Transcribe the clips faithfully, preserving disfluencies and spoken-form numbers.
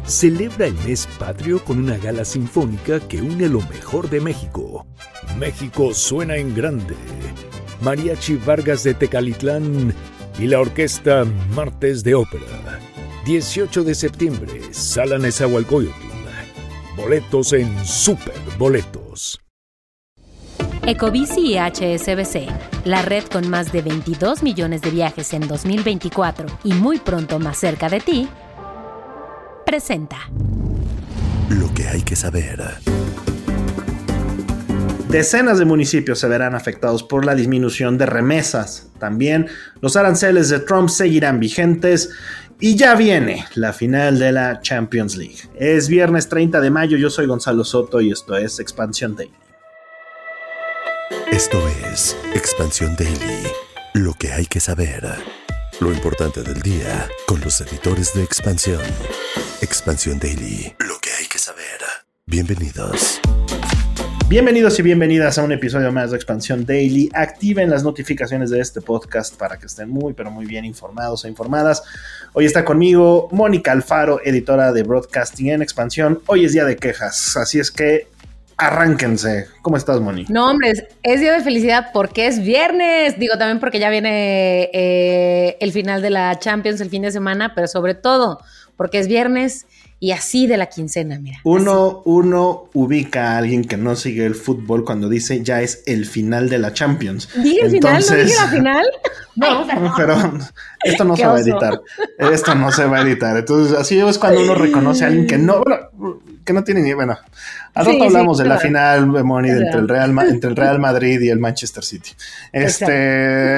celebra el mes patrio con una gala sinfónica que une lo mejor de México. México suena en grande. Mariachi Vargas de Tecalitlán y la orquesta Martes de Ópera. dieciocho de septiembre, Sala Nezahualcóyotl. Boletos en Super Boletos. Ecobici y H S B C, la red con más de veintidós millones de viajes en dos mil veinticuatro y muy pronto más cerca de ti, presenta Lo que hay que saber. Decenas de municipios se verán afectados por la disminución de remesas. También los aranceles de Trump seguirán vigentes. Y ya viene la final de la Champions League. Es viernes treinta de mayo, yo soy Gonzalo Soto y esto es Expansión Daily. Esto es Expansión Daily. Lo que hay que saber. Lo importante del día con los editores de Expansión. Expansión Daily. Lo que hay que saber. Bienvenidos. Bienvenidos y bienvenidas a un episodio más de Expansión Daily. Activen las notificaciones de este podcast para que estén muy, pero muy bien informados e informadas. Hoy está conmigo Mónica Alfaro, editora de Broadcasting en Expansión. Hoy es día de quejas, así es que arránquense. ¿Cómo estás, Moni? No, hombre, es, es día de felicidad porque es viernes. Digo, también porque ya viene eh, el final de la Champions el fin de semana, pero sobre todo porque es viernes y así de la quincena, mira. Uno, uno ubica a alguien que no sigue el fútbol cuando dice ya es el final de la Champions. ¿Dije el Entonces, final? ¿No dije la final? No, no, pero esto no se va a editar. Esto no se va a editar. Entonces, así es cuando uno reconoce a alguien que no, bueno, que no tiene ni, bueno, al rato sí, hablamos sí, de la final, Moni, entre el Real, entre el Real Madrid y el Manchester City. Este,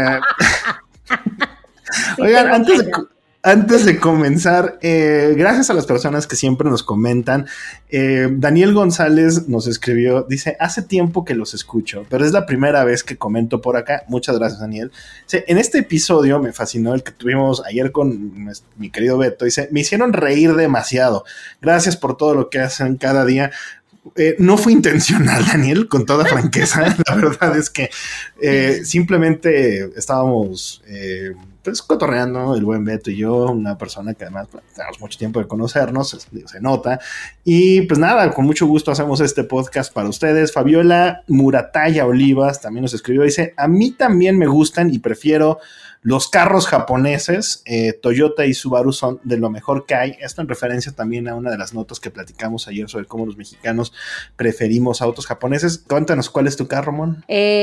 oigan, antes de, antes de comenzar, eh, gracias a las personas que siempre nos comentan. Eh, Daniel González nos escribió, dice, hace tiempo que los escucho, pero es la primera vez que comento por acá. Muchas gracias, Daniel. Dice, en este episodio me fascinó el que tuvimos ayer con mi querido Beto. Dice, me hicieron reír demasiado. Gracias por todo lo que hacen cada día. Eh, no fue intencional, Daniel, con toda franqueza. La verdad es que eh, simplemente estábamos eh, pues cotorreando, el buen Beto y yo, una persona que además pues, tenemos mucho tiempo de conocernos, se, se nota. Y pues nada, con mucho gusto hacemos este podcast para ustedes. Fabiola Murataya Olivas también nos escribió, dice, a mí también me gustan y prefiero los carros japoneses. eh, Toyota y Subaru son de lo mejor que hay. Esto en referencia también a una de las notas que platicamos ayer sobre cómo los mexicanos preferimos autos japoneses. Cuéntanos, ¿cuál es tu carro, Mon?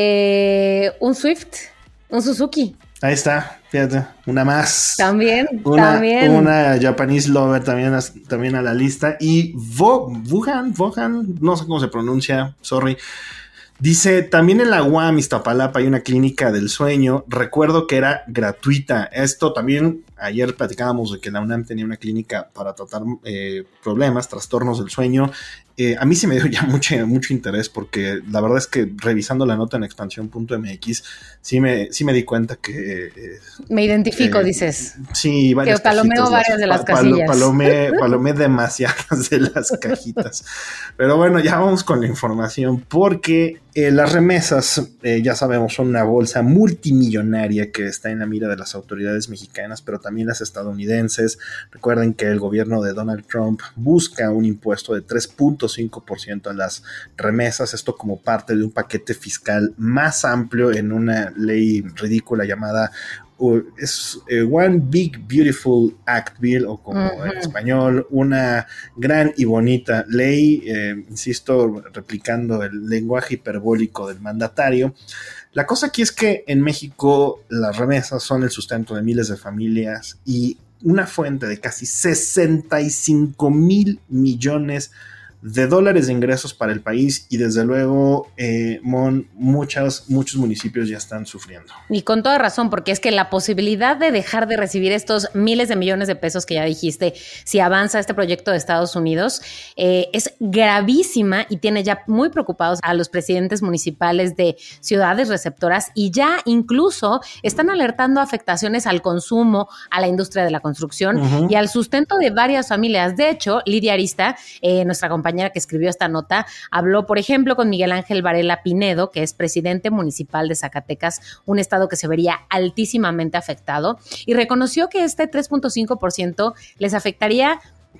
Eh, un Swift, un Suzuki. Ahí está, fíjate, una más. También, una, también. Una Japanese Lover también, también a la lista. Y Vo, Wuhan, Wuhan, no sé cómo se pronuncia, sorry. Dice, también en la U A M Iztapalapa hay una clínica del sueño. Recuerdo que era gratuita. Esto también, ayer platicábamos de que la UNAM tenía una clínica para tratar eh, problemas, trastornos del sueño. Eh, a mí sí me dio ya mucho, mucho interés porque la verdad es que revisando la nota en expansión punto m x sí me, sí me di cuenta que... Eh, me identifico, eh, dices. Sí, varias que palomeo varias de las pa casillas. Palomé, palomé demasiadas de las cajitas. Pero bueno, ya vamos con la información porque eh, las remesas, eh, ya sabemos, son una bolsa multimillonaria que está en la mira de las autoridades mexicanas, pero también las estadounidenses. Recuerden que el gobierno de Donald Trump busca un impuesto de tres punto cinco por ciento a las remesas, esto como parte de un paquete fiscal más amplio en una ley ridícula llamada uh, es, uh, One Big Beautiful Act Bill, o como uh-huh. en español, una gran y bonita ley, eh, insisto, replicando el lenguaje hiperbólico del mandatario. La cosa aquí es que en México las remesas son el sustento de miles de familias y una fuente de casi sesenta y cinco mil millones de dólares de ingresos para el país y desde luego, eh, Mon, muchas, muchos municipios ya están sufriendo. Y con toda razón, porque es que la posibilidad de dejar de recibir estos miles de millones de pesos que ya dijiste, si avanza este proyecto de Estados Unidos, eh, es gravísima y tiene ya muy preocupados a los presidentes municipales de ciudades receptoras y ya incluso están alertando afectaciones al consumo, a la industria de la construcción uh-huh. y al sustento de varias familias. De hecho, Lidia Arista, eh, nuestra compañera que escribió esta nota, habló, por ejemplo, con Miguel Ángel Varela Pinedo, que es presidente municipal de Zacatecas, un estado que se vería altísimamente afectado, y reconoció que este tres punto cinco por ciento les afectaría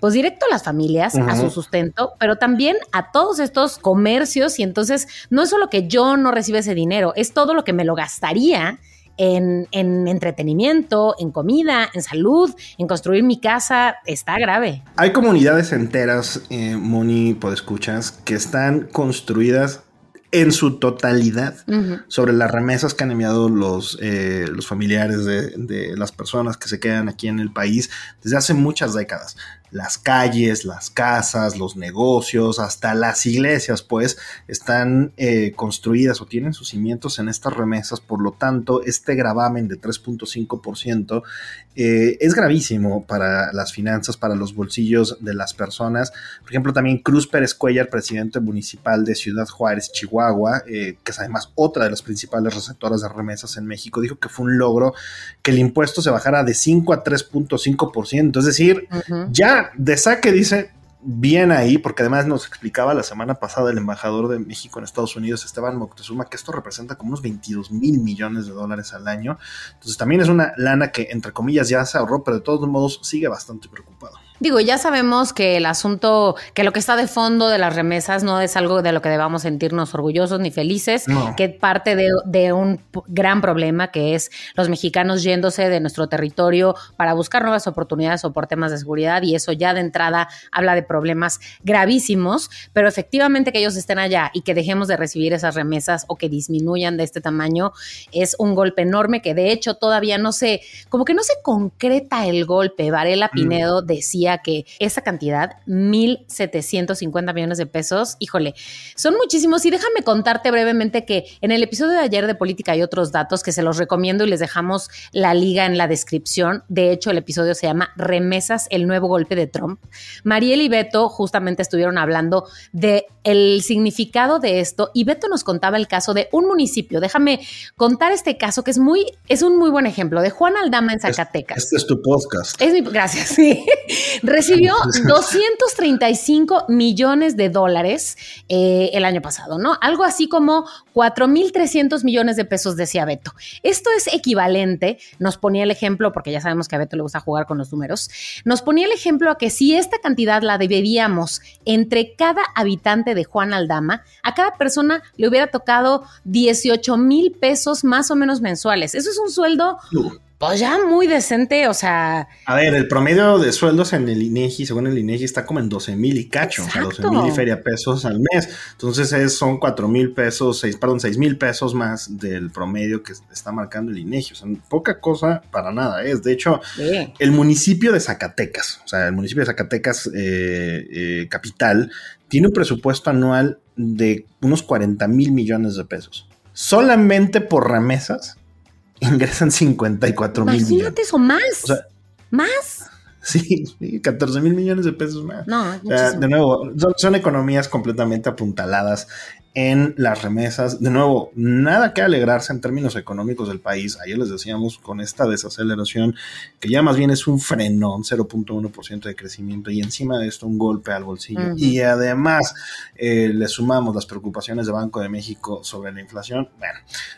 pues directo a las familias, uh-huh. a su sustento, pero también a todos estos comercios. Y entonces no es solo que yo no reciba ese dinero, es todo lo que me lo gastaría En, en entretenimiento, en comida, en salud, en construir mi casa. Está grave. Hay comunidades enteras, eh, Moni, podescuchas, que están construidas en su totalidad uh-huh. sobre las remesas que han enviado los, eh, los familiares de, de las personas que se quedan aquí en el país desde hace muchas décadas. Las calles, las casas, los negocios, hasta las iglesias, pues, están eh, construidas o tienen sus cimientos en estas remesas. Por lo tanto, este gravamen de tres punto cinco por ciento eh, es gravísimo para las finanzas, para los bolsillos de las personas. Por ejemplo, también Cruz Pérez Cuellar, presidente municipal de Ciudad Juárez, Chihuahua, eh, que es además otra de las principales receptoras de remesas en México, dijo que fue un logro que el impuesto se bajara de cinco a tres punto cinco por ciento. Es decir, uh-huh. ya de saque, dice, bien ahí, porque además nos explicaba la semana pasada el embajador de México en Estados Unidos, Esteban Moctezuma, que esto representa como unos veintidós mil millones de dólares al año. Entonces también es una lana que, entre comillas, ya se ahorró, pero de todos modos sigue bastante preocupado. Digo, ya sabemos que el asunto, que lo que está de fondo de las remesas no es algo de lo que debamos sentirnos orgullosos ni felices, no. que parte de, de un gran problema que es los mexicanos yéndose de nuestro territorio para buscar nuevas oportunidades o por temas de seguridad, y eso ya de entrada habla de problemas gravísimos, pero efectivamente que ellos estén allá y que dejemos de recibir esas remesas o que disminuyan de este tamaño es un golpe enorme que de hecho todavía no se, como que no se concreta el golpe. Varela Pinedo mm. decía que esa cantidad, mil setecientos cincuenta millones de pesos, híjole, son muchísimos. Y déjame contarte brevemente que en el episodio de ayer de Política hay otros datos que se los recomiendo y les dejamos la liga en la descripción. De hecho, el episodio se llama Remesas, el nuevo golpe de Trump. Mariel y Beto justamente estuvieron hablando de el significado de esto y Beto nos contaba el caso de un municipio. Déjame contar este caso que es muy, es un muy buen ejemplo, de Juan Aldama en Zacatecas. Este es tu podcast. Es mi, gracias, sí. Recibió doscientos treinta y cinco millones de dólares eh, el año pasado, ¿no? Algo así como cuatro mil trescientos millones de pesos, decía Beto. Esto es equivalente, nos ponía el ejemplo, porque ya sabemos que a Beto le gusta jugar con los números, nos ponía el ejemplo a que si esta cantidad la dividíamos entre cada habitante de Juan Aldama, a cada persona le hubiera tocado dieciocho mil pesos más o menos mensuales. Eso es un sueldo... Uh. Pues ya muy decente, o sea... A ver, el promedio de sueldos en el INEGI, según el INEGI, está como en doce mil y cacho, exacto. O sea, doce mil y feria pesos al mes. Entonces es, son cuatro mil pesos, seis, perdón, seis mil pesos más del promedio que está marcando el INEGI. O sea, poca cosa para nada es. De hecho, sí. El municipio de Zacatecas, o sea, el municipio de Zacatecas eh, eh, capital, tiene un presupuesto anual de unos cuarenta mil millones de pesos. Solamente por remesas ingresan cincuenta y cuatro mil millones. Imagínate eso, más. O sea, ¿más? Sí, catorce mil millones de pesos más. No, o sea, de nuevo, son, son economías completamente apuntaladas en las remesas. De nuevo, nada que alegrarse en términos económicos del país. Ayer les decíamos, con esta desaceleración, que ya más bien es un frenón, cero punto uno por ciento de crecimiento, y encima de esto un golpe al bolsillo. Uh-huh. Y además eh, le sumamos las preocupaciones de Banco de México sobre la inflación. Bueno,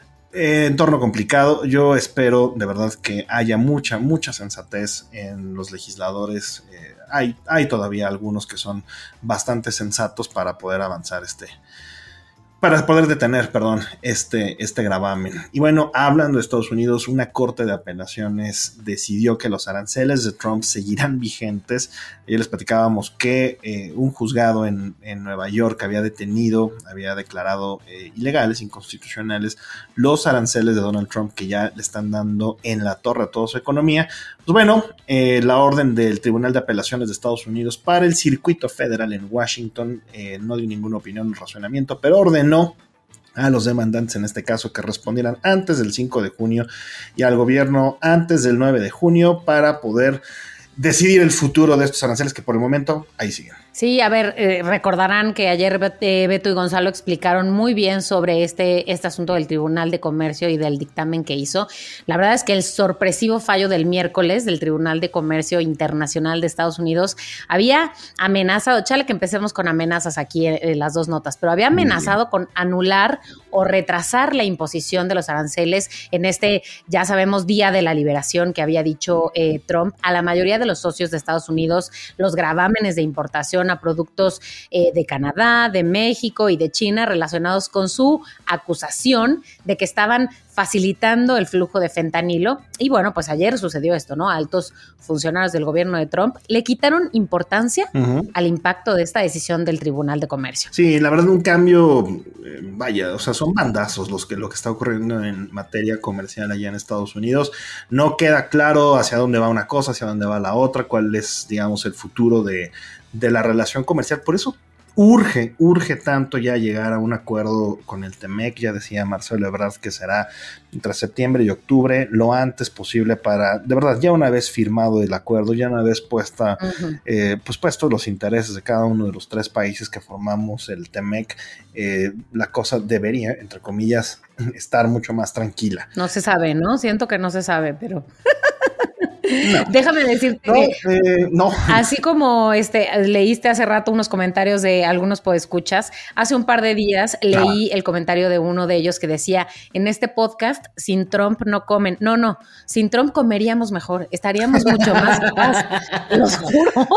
Eh, entorno complicado. Yo espero de verdad que haya mucha, mucha sensatez en los legisladores. Eh, hay, hay todavía algunos que son bastante sensatos para poder avanzar este, para poder detener, perdón, este, este gravamen. Y bueno, hablando de Estados Unidos, una corte de apelaciones decidió que los aranceles de Trump seguirán vigentes. Ayer les platicábamos que eh, un juzgado en, en Nueva York había detenido, había declarado eh, ilegales, inconstitucionales, los aranceles de Donald Trump que ya le están dando en la torre a toda su economía. Pues bueno, eh, la orden del Tribunal de Apelaciones de Estados Unidos para el Circuito Federal en Washington eh, no dio ninguna opinión o razonamiento, pero ordenó a los demandantes en este caso que respondieran antes del cinco de junio y al gobierno antes del nueve de junio para poder decidir el futuro de estos aranceles que por el momento ahí siguen. Sí, a ver, eh, recordarán que ayer eh, Beto y Gonzalo explicaron muy bien sobre este, este asunto del Tribunal de Comercio y del dictamen que hizo. La verdad es que el sorpresivo fallo del miércoles del Tribunal de Comercio Internacional de Estados Unidos había amenazado, chale que empecemos con amenazas aquí en, en las dos notas, pero había amenazado con anular o retrasar la imposición de los aranceles en este, ya sabemos, Día de la Liberación que había dicho eh, Trump a la mayoría de los socios de Estados Unidos, los gravámenes de importación a productos eh, de Canadá, de México y de China relacionados con su acusación de que estaban facilitando el flujo de fentanilo. Y bueno, pues ayer sucedió esto, ¿no? Altos funcionarios del gobierno de Trump le quitaron importancia uh-huh. al impacto de esta decisión del Tribunal de Comercio. Sí, la verdad un cambio, eh, vaya, o sea, son bandazos los que, lo que está ocurriendo en materia comercial allá en Estados Unidos. No queda claro hacia dónde va una cosa, hacia dónde va la otra, cuál es, digamos, el futuro de, de la relación comercial. Por eso Urge, urge tanto ya llegar a un acuerdo con el T-M E C. Ya decía Marcelo Ebrard que será entre septiembre y octubre, lo antes posible para, de verdad, ya una vez firmado el acuerdo, ya una vez puesta, uh-huh. eh, pues puestos los intereses de cada uno de los tres países que formamos el T-M E C, eh, la cosa debería, entre comillas, estar mucho más tranquila. No se sabe, ¿no? Siento que no se sabe, pero... No. Déjame decirte no, que eh, no. así como este leíste hace rato unos comentarios de algunos podescuchas, hace un par de días leí ah. el comentario de uno de ellos que decía, en este podcast sin Trump no comen. No, no, sin Trump comeríamos mejor, estaríamos mucho más paz, los juro.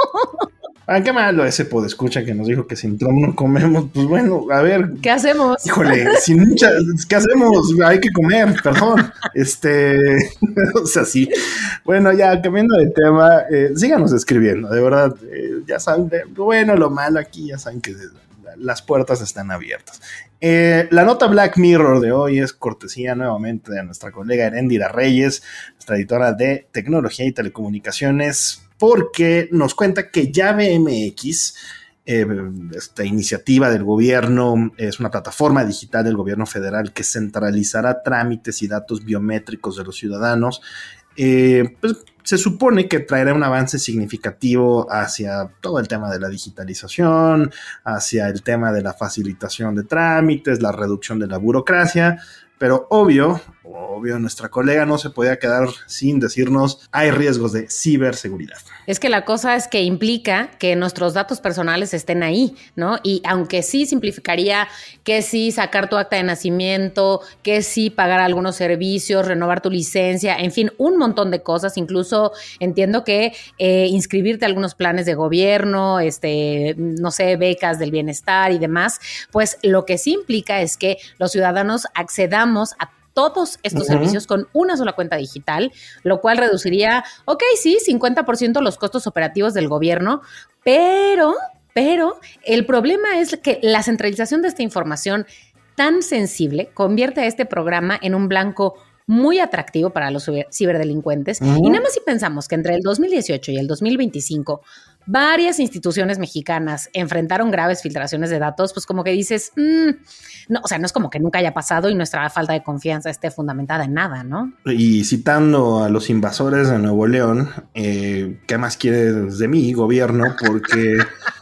Ah, qué malo ese podescucha que nos dijo que sin Trump no comemos. Pues bueno, a ver. ¿Qué hacemos? Híjole, sin mucha, ¿qué hacemos? Hay que comer, perdón. Este, o sea, sí. Bueno, ya cambiando de tema, eh, síganos escribiendo, de verdad. Eh, ya saben, lo bueno, lo malo aquí, ya saben que las puertas están abiertas. Eh, la nota Black Mirror de hoy es cortesía nuevamente de nuestra colega Heréndira Reyes, nuestra editora de tecnología y telecomunicaciones, porque nos cuenta que Llave M X, eh, esta iniciativa del gobierno, es una plataforma digital del gobierno federal que centralizará trámites y datos biométricos de los ciudadanos. Eh, pues se supone que traerá un avance significativo hacia todo el tema de la digitalización, hacia el tema de la facilitación de trámites, la reducción de la burocracia. Pero obvio, obvio, nuestra colega no se podía quedar sin decirnos, hay riesgos de ciberseguridad. Es que la cosa es que implica que nuestros datos personales estén ahí, ¿no? Y aunque sí simplificaría que sí sacar tu acta de nacimiento, que sí pagar algunos servicios, renovar tu licencia, en fin, un montón de cosas. Incluso entiendo que eh, inscribirte a algunos planes de gobierno, este, no sé, becas del bienestar y demás, pues lo que sí implica es que los ciudadanos accedamos a todos estos uh-huh. servicios con una sola cuenta digital, lo cual reduciría, ok, sí, cincuenta por ciento los costos operativos del gobierno, pero, pero el problema es que la centralización de esta información tan sensible convierte a este programa en un blanco muy atractivo para los ciberdelincuentes. Uh-huh. Y nada más si pensamos que entre el dos mil dieciocho y el dos mil veinticinco varias instituciones mexicanas enfrentaron graves filtraciones de datos, pues como que dices, mmm, no, o sea, no es como que nunca haya pasado y nuestra falta de confianza esté fundamentada en nada, ¿no? Y citando a los invasores de Nuevo León, eh, ¿qué más quieres de mí, gobierno? Porque...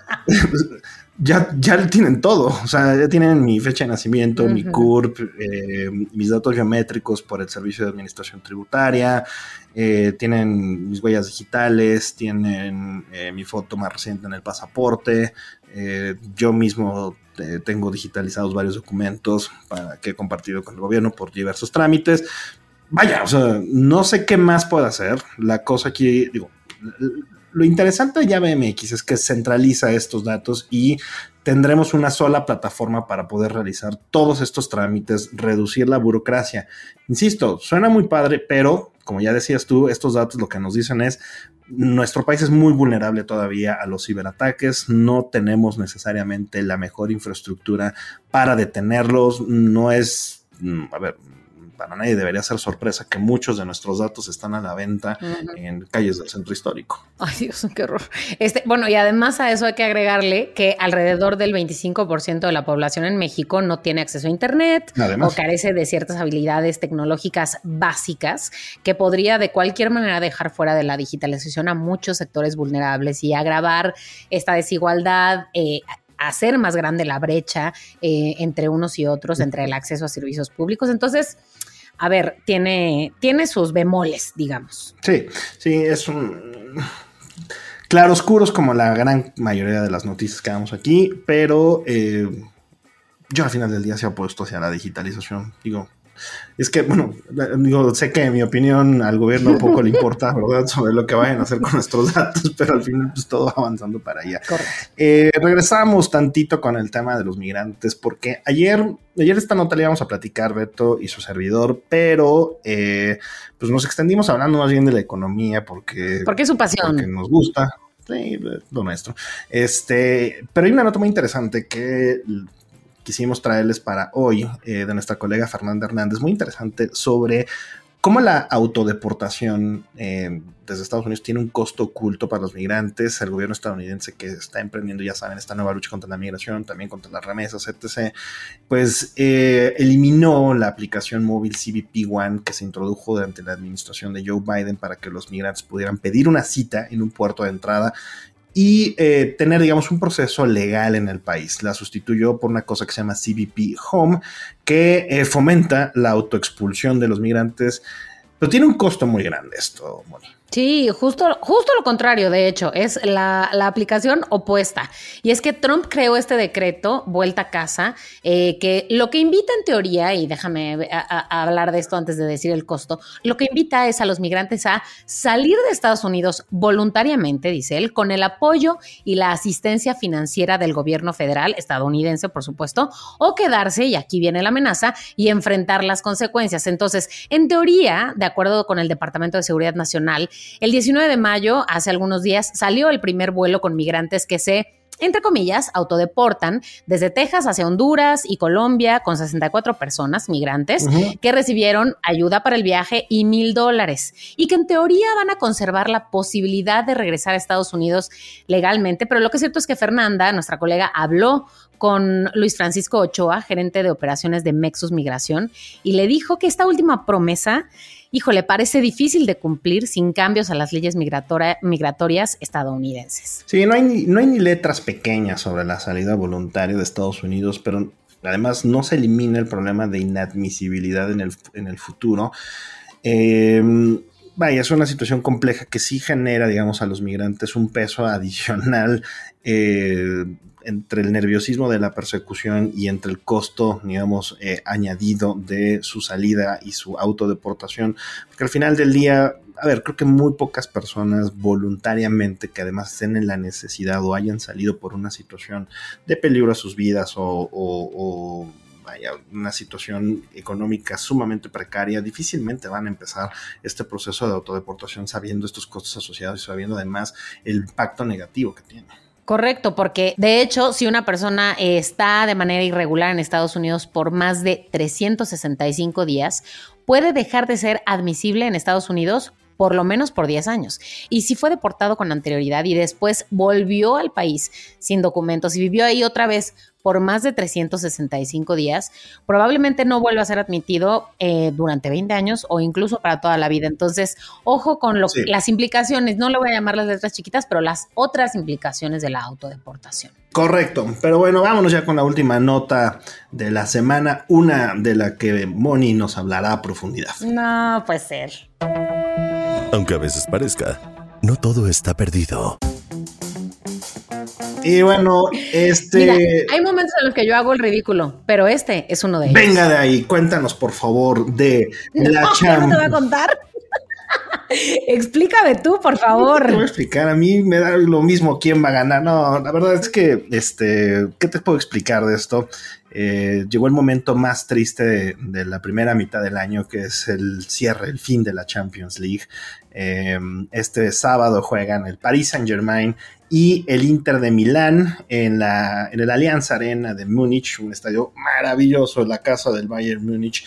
Ya, ya tienen todo, o sea, ya tienen mi fecha de nacimiento, uh-huh. mi C U R P, eh, mis datos biométricos por el Servicio de Administración Tributaria, eh, tienen mis huellas digitales, tienen eh, mi foto más reciente en el pasaporte, eh, yo mismo eh, tengo digitalizados varios documentos para, que he compartido con el gobierno por diversos trámites. Vaya, o sea, no sé qué más puedo hacer. La cosa aquí, digo... Lo interesante de Llave M X es que centraliza estos datos y tendremos una sola plataforma para poder realizar todos estos trámites, reducir la burocracia. Insisto, suena muy padre, pero como ya decías tú, estos datos lo que nos dicen es nuestro país es muy vulnerable todavía a los ciberataques, no tenemos necesariamente la mejor infraestructura para detenerlos, no es, a ver... para nadie debería ser sorpresa que muchos de nuestros datos están a la venta uh-huh. en calles del centro histórico. Ay, Dios, qué horror. Este, bueno, y además a eso hay que agregarle que alrededor del veinticinco por ciento de la población en México no tiene acceso a Internet además, o carece de ciertas habilidades tecnológicas básicas que podría de cualquier manera dejar fuera de la digitalización a muchos sectores vulnerables y agravar esta desigualdad, eh, hacer más grande la brecha eh, entre unos y otros, entre el acceso a servicios públicos. Entonces, a ver, tiene, tiene sus bemoles, digamos. Sí, sí, es un claroscuros como la gran mayoría de las noticias que damos aquí, pero eh, yo al final del día se he opuesto hacia la digitalización. Digo, es que, bueno, digo, sé que en mi opinión al gobierno poco le importa, ¿verdad?, sobre lo que vayan a hacer con nuestros datos, pero al final pues todo va avanzando para allá. Eh, regresamos tantito con el tema de los migrantes, porque ayer, ayer esta nota le íbamos a platicar Beto y su servidor, pero eh, pues nos extendimos hablando más bien de la economía, porque... Porque es su pasión. Porque nos gusta, sí, lo nuestro. Este, pero hay una nota muy interesante que... quisimos traerles para hoy eh, de nuestra colega Fernanda Hernández, muy interesante sobre cómo la autodeportación eh, desde Estados Unidos tiene un costo oculto para los migrantes. El gobierno estadounidense que está emprendiendo, ya saben, esta nueva lucha contra la migración, también contra las remesas, etcétera, pues eh, eliminó la aplicación móvil C B P One que se introdujo durante la administración de Joe Biden para que los migrantes pudieran pedir una cita en un puerto de entrada y eh, tener, digamos, un proceso legal en el país. La sustituyó por una cosa que se llama C B P Home, que eh, fomenta la autoexpulsión de los migrantes, pero tiene un costo muy grande esto, Moni. Sí, justo, justo lo contrario, de hecho, es la, la aplicación opuesta. Y es que Trump creó este decreto, vuelta a casa, eh, que lo que invita en teoría, y déjame a, a hablar de esto antes de decir el costo, lo que invita es a los migrantes a salir de Estados Unidos voluntariamente, dice él, con el apoyo y la asistencia financiera del gobierno federal, estadounidense, por supuesto, o quedarse, y aquí viene la amenaza, y enfrentar las consecuencias. Entonces, en teoría, de acuerdo con el Departamento de Seguridad Nacional, el diecinueve de mayo, hace algunos días, salió el primer vuelo con migrantes que se, entre comillas, autodeportan desde Texas hacia Honduras y Colombia con sesenta y cuatro personas migrantes uh-huh. que recibieron ayuda para el viaje y mil dólares y que en teoría van a conservar la posibilidad de regresar a Estados Unidos legalmente. Pero lo que es cierto es que Fernanda, nuestra colega, habló con Luis Francisco Ochoa, gerente de operaciones de Mexus Migración, y le dijo que esta última promesa, híjole, parece difícil de cumplir sin cambios a las leyes migratora, migratorias estadounidenses. Sí, no hay, ni, no hay ni letras pequeñas sobre la salida voluntaria de Estados Unidos, pero además no se elimina el problema de inadmisibilidad en el, en el futuro. Eh, vaya, es una situación compleja que sí genera, digamos, a los migrantes un peso adicional eh, entre el nerviosismo de la persecución y entre el costo, digamos, eh, añadido de su salida y su autodeportación, porque al final del día, a ver, creo que muy pocas personas voluntariamente que además estén en la necesidad o hayan salido por una situación de peligro a sus vidas o, o, o vaya, una situación económica sumamente precaria, difícilmente van a empezar este proceso de autodeportación sabiendo estos costos asociados y sabiendo además el impacto negativo que tiene. Correcto, porque de hecho, si una persona está de manera irregular en Estados Unidos por más de trescientos sesenta y cinco días, puede dejar de ser admisible en Estados Unidos por lo menos por diez años. Y si fue deportado con anterioridad y después volvió al país sin documentos y vivió ahí otra vez por más de trescientos sesenta y cinco días, probablemente no vuelva a ser admitido eh, durante veinte años o incluso para toda la vida. Entonces, ojo con lo, sí. las implicaciones, no le voy a llamar las letras chiquitas, pero las otras implicaciones de la autodeportación. Correcto, pero bueno, vámonos ya con la última nota de la semana, una de la que Moni nos hablará a profundidad. No puede ser. Aunque a veces parezca, no todo está perdido. Y bueno, este... Mira, hay momentos en los que yo hago el ridículo, pero este es uno de ellos. Venga de ahí, cuéntanos por favor de la no, Champions. ¿No te voy a contar? Explícame tú, por favor. No te voy a explicar, a mí me da lo mismo quién va a ganar. No, la verdad es que, este, ¿qué te puedo explicar de esto? Eh, llegó el momento más triste de, de la primera mitad del año, que es el cierre, el fin de la Champions League. Eh, este sábado juegan el Paris Saint-Germain y el Inter de Milán en, la, en el Allianz Arena de Múnich, un estadio maravilloso, la casa del Bayern Múnich.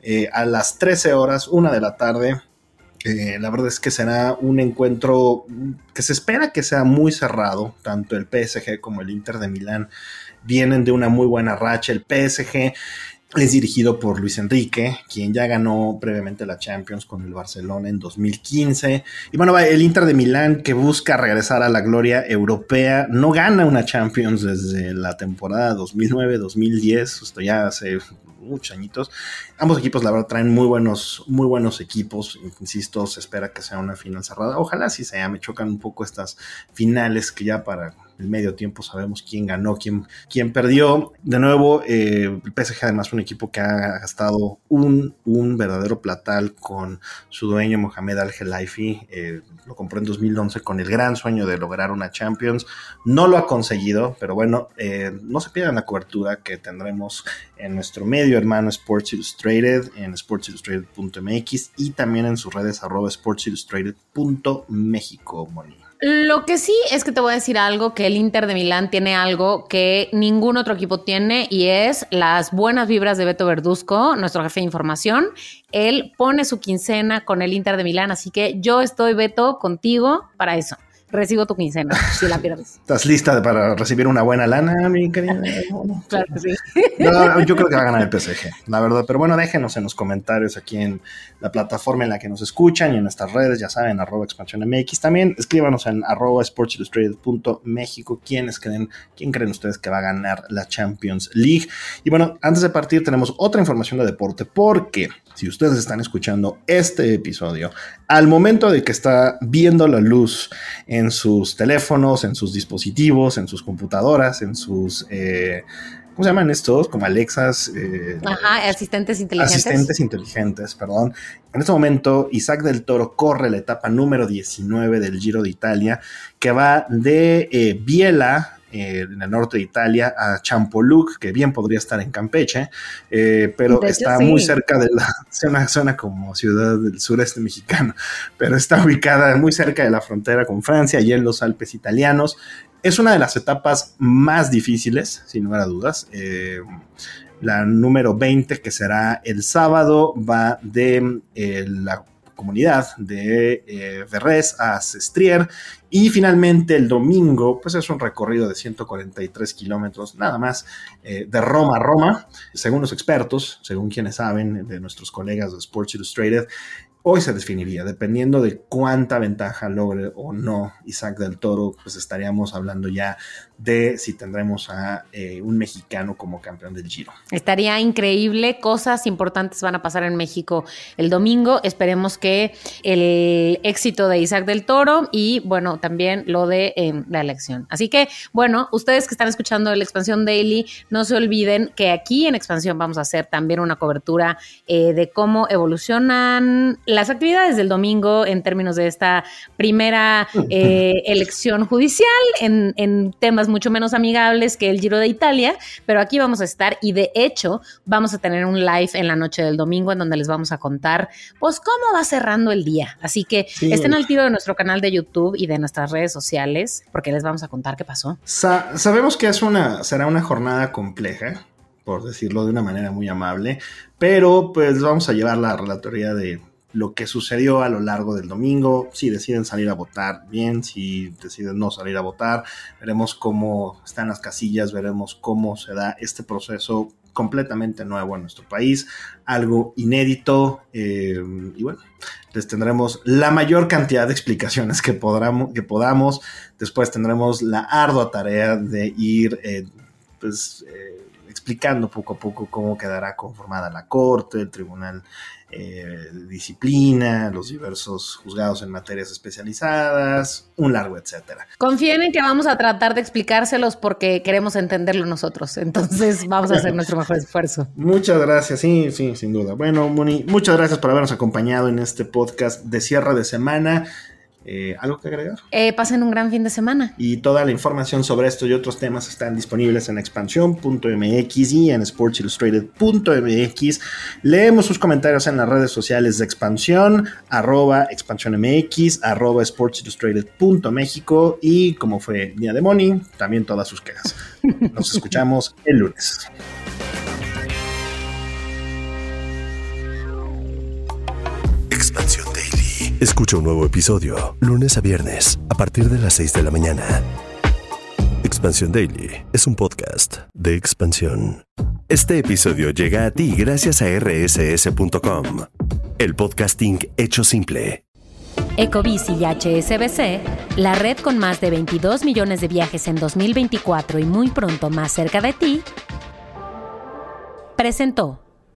eh, a las trece horas, una de la tarde. Eh, la verdad es que será un encuentro que se espera que sea muy cerrado. Tanto el P S G como el Inter de Milán vienen de una muy buena racha. El P S G es dirigido por Luis Enrique, quien ya ganó previamente la Champions con el Barcelona en dos mil quince. Y bueno, el Inter de Milán, que busca regresar a la gloria europea, no gana una Champions desde la temporada dos mil nueve dos mil diez, esto ya hace muchos añitos. Ambos equipos, la verdad, traen muy buenos, muy buenos equipos. Insisto, se espera que sea una final cerrada. Ojalá sí sea. Me chocan un poco estas finales que ya para el medio tiempo sabemos quién ganó, quién, quién perdió. De nuevo, eh, el P S G además fue un equipo que ha gastado un, un verdadero platal con su dueño Mohamed Al-Khelaifi. Eh, lo compró en dos mil once con el gran sueño de lograr una Champions. No lo ha conseguido, pero bueno, eh, no se pierdan la cobertura que tendremos en nuestro medio hermano Sports Illustrated, en sports illustrated punto m x y también en sus redes arroba sports illustrated punto mexico, Moni. Lo que sí es que te voy a decir algo, que el Inter de Milán tiene algo que ningún otro equipo tiene, y es las buenas vibras de Beto Verduzco, nuestro jefe de información. Él pone su quincena con el Inter de Milán, así que yo estoy, Beto, contigo para eso. Recibo tu quincena, si la pierdes. ¿Estás lista para recibir una buena lana, mi querida? Claro que sí. No, yo creo que va a ganar el P S G, la verdad. Pero bueno, déjenos en los comentarios aquí en la plataforma en la que nos escuchan y en nuestras redes, ya saben, arroba expansión M X. También escríbanos en arroba sports illustrated punto mexico. ¿Quiénes creen, quién creen ustedes que va a ganar la Champions League? Y bueno, antes de partir tenemos otra información de deporte, porque si ustedes están escuchando este episodio al momento de que está viendo la luz en sus teléfonos, en sus dispositivos, en sus computadoras, en sus... Eh, ¿cómo se llaman estos? Como Alexas. Eh, Ajá, asistentes inteligentes. Asistentes inteligentes, perdón. En este momento, Isaac del Toro corre la etapa número diecinueve del Giro de Italia, que va de eh, Biella, eh, en el norte de Italia, a Champoluc, que bien podría estar en Campeche, eh, pero de está hecho, sí. muy cerca de la zona, zona como ciudad del sureste mexicano, pero está ubicada muy cerca de la frontera con Francia y en los Alpes italianos. Es una de las etapas más difíciles, sin lugar a dudas. Eh, la número veinte, que será el sábado, va de eh, la comunidad de eh, Verrés a Sestriere, y finalmente el domingo pues es un recorrido de ciento cuarenta y tres kilómetros nada más, eh, de Roma a Roma. Según los expertos, según quienes saben, de nuestros colegas de Sports Illustrated, hoy se definiría, dependiendo de cuánta ventaja logre o no Isaac del Toro, pues estaríamos hablando ya de si tendremos a eh, un mexicano como campeón del Giro. Estaría increíble, cosas importantes van a pasar en México el domingo. Esperemos que el éxito de Isaac del Toro y, bueno, también lo de eh, la elección. Así que, bueno, ustedes que están escuchando el Expansión Daily, no se olviden que aquí en Expansión vamos a hacer también una cobertura eh, de cómo evolucionan las actividades del domingo en términos de esta primera eh, elección judicial en, en temas mucho menos amigables que el Giro de Italia, pero aquí vamos a estar y de hecho vamos a tener un live en la noche del domingo en donde les vamos a contar pues cómo va cerrando el día, así que sí. Estén al tiro de nuestro canal de YouTube y de nuestras redes sociales porque les vamos a contar qué pasó. Sa- sabemos que es una, será una jornada compleja, por decirlo de una manera muy amable, pero pues vamos a llevar la relatoría de lo que sucedió a lo largo del domingo. Si deciden salir a votar, bien. Si deciden no salir a votar, veremos cómo están las casillas, veremos cómo se da este proceso completamente nuevo en nuestro país, algo inédito, eh, y bueno, les tendremos la mayor cantidad de explicaciones que, podamos, que podamos. Después tendremos la ardua tarea de ir eh, pues, eh, explicando poco a poco cómo quedará conformada la Corte, el Tribunal Eh, de disciplina, los diversos juzgados en materias especializadas, un largo etcétera. Confíen en que vamos a tratar de explicárselos porque queremos entenderlo nosotros, entonces vamos a hacer nuestro mejor esfuerzo. Muchas gracias, sí, sí, sin duda. Bueno, Moni, muchas gracias por habernos acompañado en este podcast de cierre de semana. Eh, ¿Algo que agregar? Eh, pasen un gran fin de semana. Y toda la información sobre esto y otros temas están disponibles en expansión punto m x y en sports illustrated punto m x. Leemos sus comentarios en las redes sociales de Expansión, arroba expansiónmx, arroba sports illustrated punto mexico, y como fue Día de Moni, también todas sus quejas. Nos escuchamos el lunes. Escucha un nuevo episodio lunes a viernes a partir de las seis de la mañana. Expansión Daily es un podcast de Expansión. Este episodio llega a ti gracias a erre ese ese punto com, el podcasting hecho simple. Ecobici y hache ese be ce, la red con más de veintidós millones de viajes en dos mil veinticuatro y muy pronto más cerca de ti, presentó.